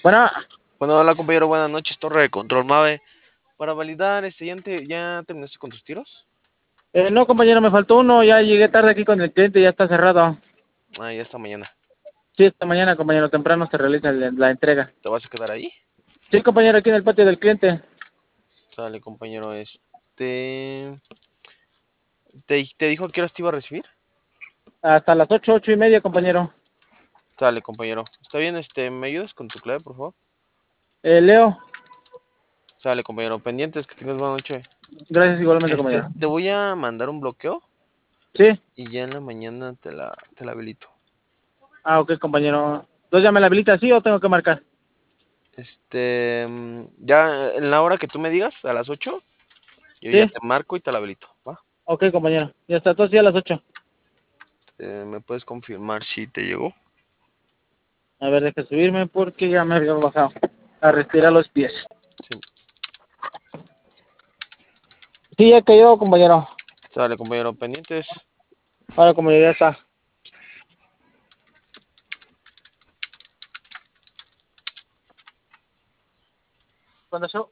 Bueno, Bueno, hola compañero, buenas noches, torre de control Mave. Para validar, ¿ya terminaste con tus tiros? no, compañero, me faltó uno. Ya llegué tarde aquí con el cliente, ya está cerrado. Ah, ya esta mañana. Sí, esta mañana, compañero, temprano se realiza la entrega. ¿Te vas a quedar ahí? Sí, compañero, aquí en el patio del cliente. Sale, compañero, ¿Te dijo a qué horas te iba a recibir? Hasta las 8, 8:30, compañero. Sale, compañero. Está bien, ¿me ayudas con tu clave, por favor? Leo, Sale, compañero. Pendientes, que tengas buena noche. gracias igualmente, compañero. Te voy a mandar un bloqueo Sí, y ya en la mañana te la habilito. ok, compañero. ¿Entonces ya me la habilita, sí o tengo que marcar? Ya en la hora que tú me digas, a las 8, yo ya Sí, te marco y te la habilito, ¿va? ok, compañero. Ya está, entonces ya a las 8. ¿Me puedes confirmar si te llegó? A ver, deja subirme porque ya me había bajado a retirar los pies. Sí. Sí, ya cayó, compañero. Sale, compañero, pendientes. Ahora, compañero, ya está. Cuando yo